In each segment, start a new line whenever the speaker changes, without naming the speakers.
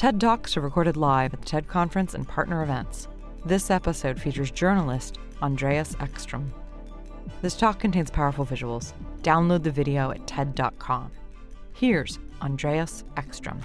TED Talks are recorded live at the TED Conference and partner events. This episode features journalist Andreas Ekström. This talk contains powerful visuals. Download the video at TED.com. Here's Andreas Ekström.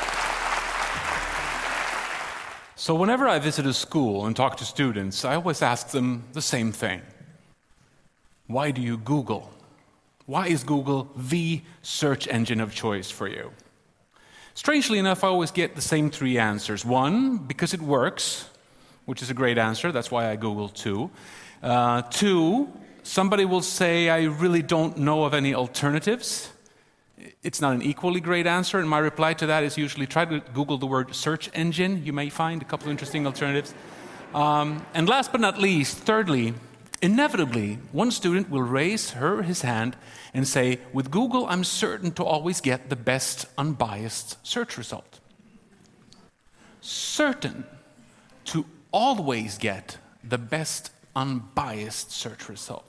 So whenever I visit a school and talk to students, I always ask them the same thing. Why do you Google? Why is Google the search engine of choice for you? Strangely enough, I always get the same three answers. One, because it works, which is a great answer. That's why I Google too. Two, somebody will say, I really don't know of any alternatives. It's not an equally great answer, and my reply to that is usually try to Google the word search engine. You may find a couple of interesting alternatives. And last but not least, thirdly, inevitably, one student will raise his hand and say, with Google, I'm certain to always get the best unbiased search result. Certain to always get the best unbiased search result.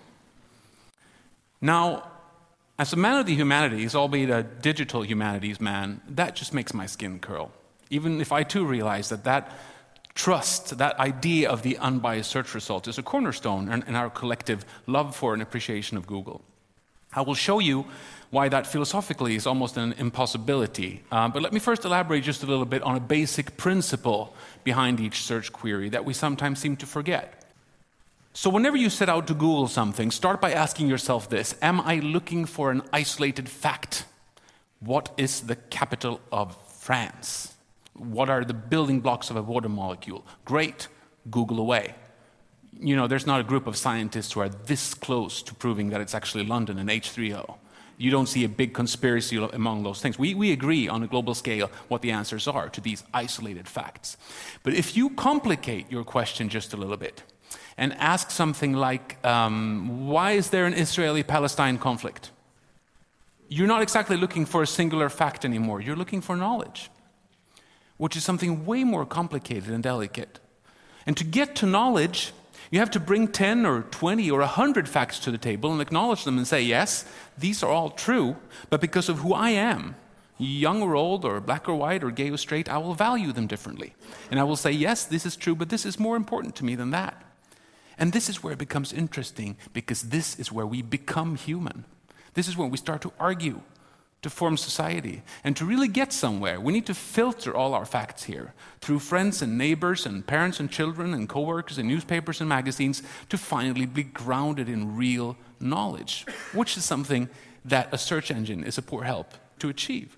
Now, as a man of the humanities, albeit a digital humanities man, that just makes my skin curl. Even if I too realize that trust, that idea of the unbiased search result is a cornerstone in our collective love for and appreciation of Google. I will show you why that philosophically is almost an impossibility. But let me first elaborate just a little bit on a basic principle behind each search query that we sometimes seem to forget. So whenever you set out to Google something, start by asking yourself this: am I looking for an isolated fact? What is the capital of France? What are the building blocks of a water molecule? Great, Google away. You know, there's not a group of scientists who are this close to proving that it's actually London and H3O. You don't see a big conspiracy among those things. We agree on a global scale what the answers are to these isolated facts. But if you complicate your question just a little bit and ask something like, why is there an Israeli-Palestine conflict? You're not exactly looking for a singular fact anymore. You're looking for knowledge, which is something way more complicated and delicate. And to get to knowledge, you have to bring 10 or 20 or 100 facts to the table and acknowledge them and say, yes, these are all true, but because of who I am, young or old or black or white or gay or straight, I will value them differently. And I will say, yes, this is true, but this is more important to me than that. And this is where it becomes interesting, because this is where we become human. This is when we start to argue, to form society. And to really get somewhere, we need to filter all our facts here through friends and neighbors and parents and children and coworkers and newspapers and magazines to finally be grounded in real knowledge, which is something that a search engine is a poor help to achieve.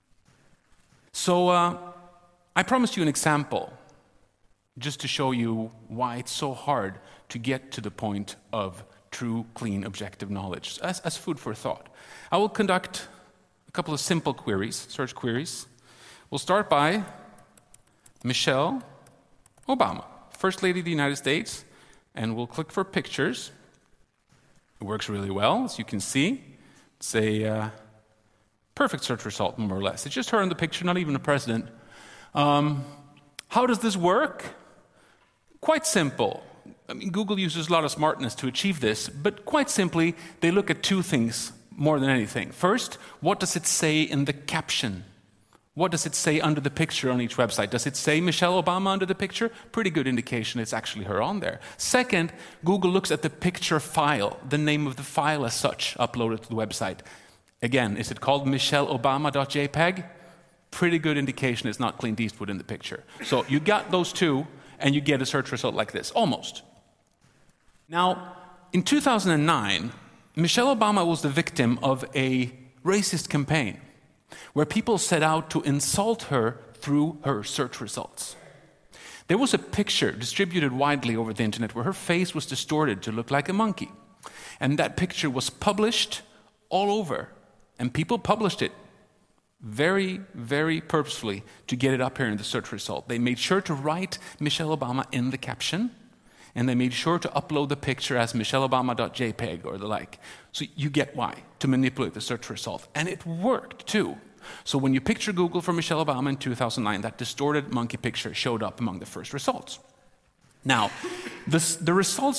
So I promised you an example just to show you why it's so hard to get to the point of true, clean, objective knowledge as food for thought. I will conduct a couple of simple queries, search queries. We'll start by Michelle Obama, First Lady of the United States, and we'll click for pictures. It works really well, as you can see. It's a perfect search result, more or less. It's just her in the picture, not even a president. How does this work? Quite simple. I mean, Google uses a lot of smartness to achieve this, but quite simply, they look at two things more than anything. First, what does it say in the caption? What does it say under the picture on each website? Does it say Michelle Obama under the picture? Pretty good indication it's actually her on there. Second, Google looks at the picture file, the name of the file as such, uploaded to the website. Again, is it called michelleobama.jpg? Pretty good indication it's not Clint Eastwood in the picture. So you got those two, and you get a search result like this, almost. Now, in 2009, Michelle Obama was the victim of a racist campaign where people set out to insult her through her search results. There was a picture distributed widely over the internet where her face was distorted to look like a monkey. And that picture was published all over. And people published it very, very purposefully to get it up here in the search result. They made sure to write Michelle Obama in the caption, and they made sure to upload the picture as michelleobama.jpg or the like. So you get why, to manipulate the search result. And it worked too. So when you picture Google for Michelle Obama in 2009, that distorted monkey picture showed up among the first results. Now, the results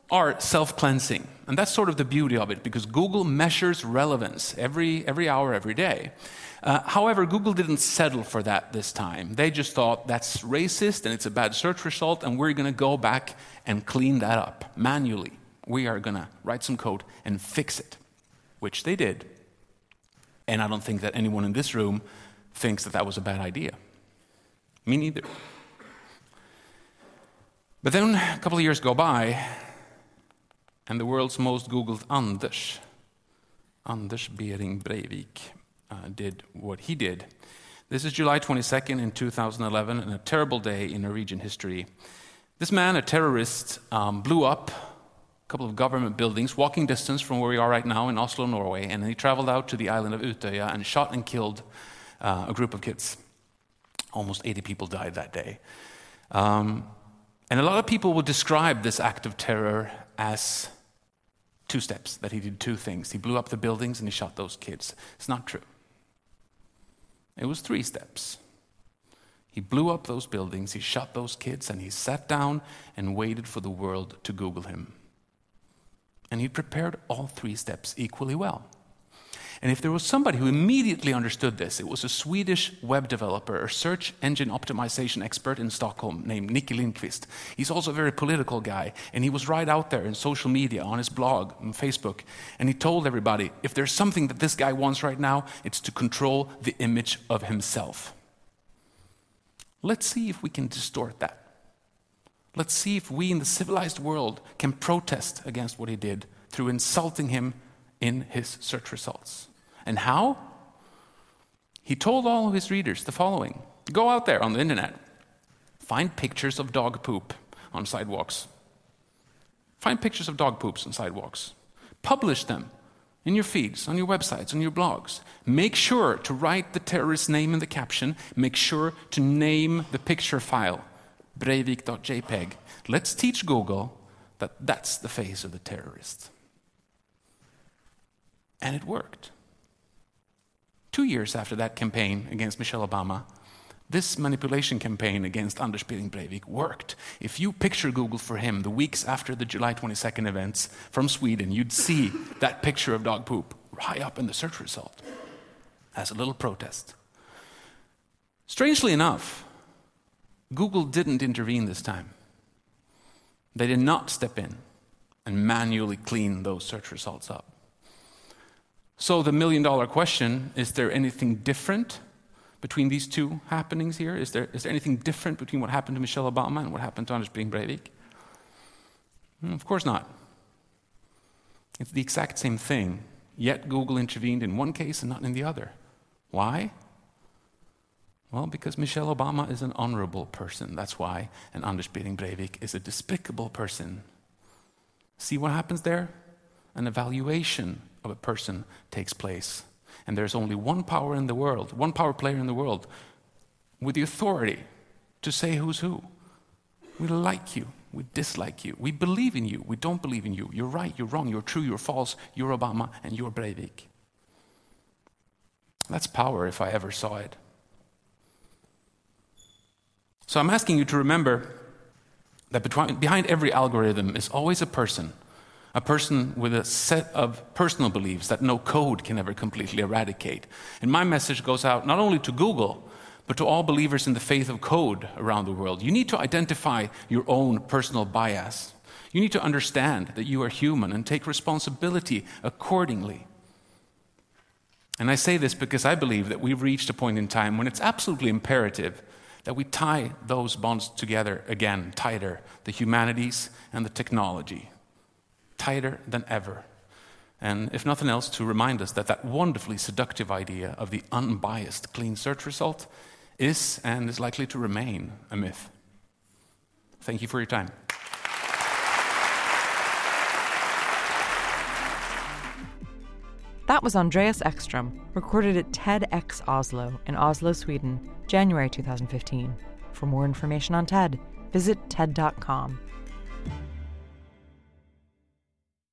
are self-cleansing. And that's sort of the beauty of it, because Google measures relevance every hour, every day. However, Google didn't settle for that this time. They just thought that's racist and it's a bad search result, and we're going to go back and clean that up manually. We are going to write some code and fix it, which they did. And I don't think that anyone in this room thinks that that was a bad idea. Me neither. But then a couple of years go by, and the world's most Googled Anders Behring Breivik, did what he did. This is July 22nd in 2011, and a terrible day in Norwegian history. This man, a terrorist, blew up a couple of government buildings, walking distance from where we are right now in Oslo, Norway, and he traveled out to the island of Utøya and shot and killed a group of kids. Almost 80 people died that day. And a lot of people would describe this act of terror as 2 steps, that he did 2 things. He blew up the buildings and he shot those kids. It's not true. It was 3 steps. He blew up those buildings, he shot those kids, and he sat down and waited for the world to Google him. And he prepared all 3 steps equally well. And if there was somebody who immediately understood this, it was a Swedish web developer, a search engine optimization expert in Stockholm named Nicky Lindqvist. He's also a very political guy, and he was right out there in social media, on his blog, on Facebook, and he told everybody, if there's something that this guy wants right now, it's to control the image of himself. Let's see if we can distort that. Let's see if we in the civilized world can protest against what he did through insulting him in his search results. And how? He told all of his readers the following. Go out there on the internet. Find pictures of dog poop on sidewalks. Find pictures of dog poops on sidewalks. Publish them in your feeds, on your websites, on your blogs. Make sure to write the terrorist's name in the caption. Make sure to name the picture file, breivik.jpg. Let's teach Google that that's the face of the terrorist. And it worked. 2 years after that campaign against Michelle Obama, this manipulation campaign against Anders Behring Breivik worked. If you picture Google for him the weeks after the July 22nd events from Sweden, you'd see that picture of dog poop high up in the search result as a little protest. Strangely enough, Google didn't intervene this time. They did not step in and manually clean those search results up. So the million-dollar question, is there anything different between these 2 happenings here? Is there anything different between what happened to Michelle Obama and what happened to Anders Behring Breivik? Of course not. It's the exact same thing, yet Google intervened in one case and not in the other. Why? Well, because Michelle Obama is an honorable person, that's why, and Anders Behring Breivik is a despicable person. See what happens there? An evaluation of a person takes place. And there's only one power in the world, one power player in the world, with the authority to say who's who. We like you, we dislike you, we believe in you, we don't believe in you, you're right, you're wrong, you're true, you're false, you're Obama, and you're Breivik. That's power if I ever saw it. So I'm asking you to remember that behind every algorithm is always a person with a set of personal beliefs that no code can ever completely eradicate. And my message goes out not only to Google, but to all believers in the faith of code around the world. You need to identify your own personal bias. You need to understand that you are human and take responsibility accordingly. And I say this because I believe that we've reached a point in time when it's absolutely imperative that we tie those bonds together again, tighter, the humanities and the technology, tighter than ever. And if nothing else, to remind us that that wonderfully seductive idea of the unbiased clean search result is and is likely to remain a myth. Thank you for your time.
That was Andreas Ekström, recorded at TEDx Oslo in Oslo, Sweden, January 2015. For more information on TED, visit TED.com.